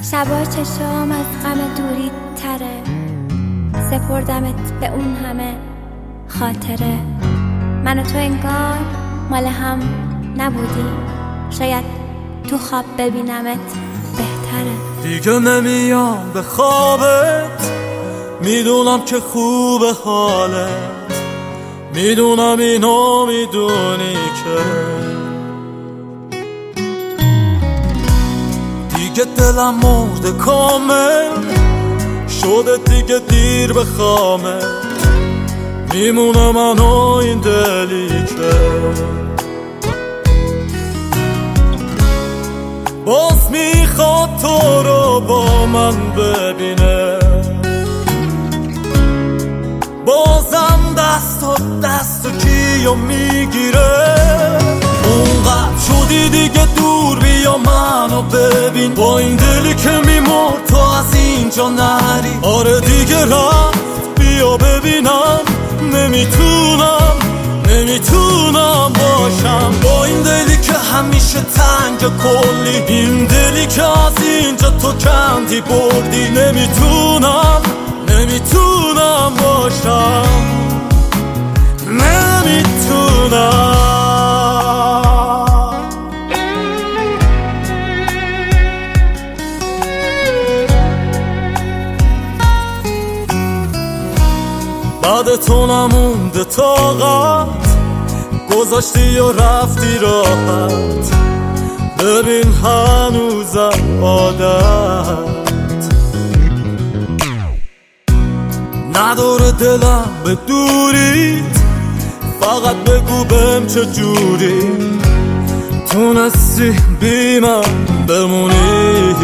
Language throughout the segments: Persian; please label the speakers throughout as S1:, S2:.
S1: شبا چشام از غم دوری تره، سپردمت به اون همه خاطره. من و تو انگار مال هم نبودیم، شاید تو خواب ببینمت بهتره.
S2: دیگه نمیام به خوابت، میدونم که خوبه حالت، میدونم اینو میدونی که دیگه دلم مرده کامل شده، دیگه دیر به خامه میمونه من و این دلی که باز میخواد تو رو با من ببینه، بازم دست و کیو میگیره. اونقدر شدی دیگه دور، بیا منو ببین، با این دلی که میمرد تو از اینجا نری. آره دیگه رفت، بیا ببینم، نمیتونم باشم با این دلی که همیشه تنگ کلی، این دلی که از اینجا تو کندی بردی. نمیتونم باشم، نمیتونم. بعد تو نمونده طاقت، گذاشتی و رفتی راحت، ببین هنوزم عادت نداره دلم به دوریت. فقط بگو بهم چجوری تونستی بی من بمونی.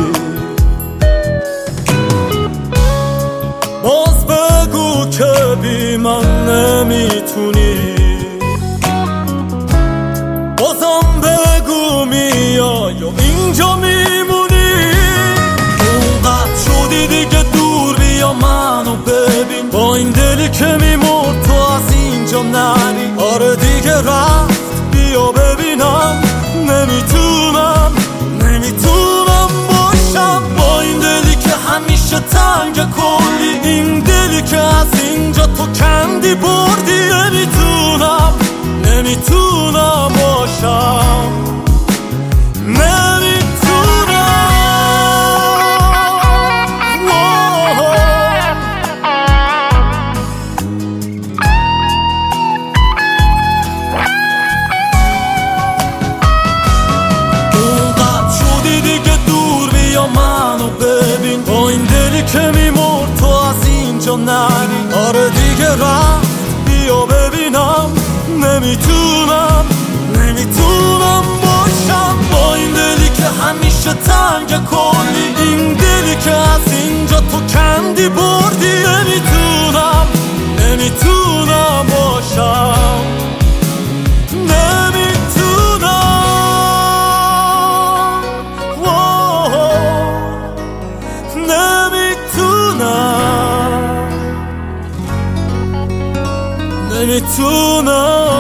S2: باز بگو که بی من نمیتونی، بازم بگو میای و اینجا میمونی. اونقدر شدی دیگه دور، بیا منو ببین، با این دلی که میمرد تو از اینجا نری. آره دیگه رفت، بیا ببینم، نمیتونم باشم با این دلی که همیشه تنگ کلی، این دلی که از اینجا تو کندی بردی. نمیتونم باشم، با این دلی که میمرد تو از اینجا نری. آره دیگه رفت، بیا ببینم، نمیتونم باشم با این دلی که همیشه تنگ کلی، این دلی که از اینجا تو کندی بردی. نمیتونم باشم، نمیتونم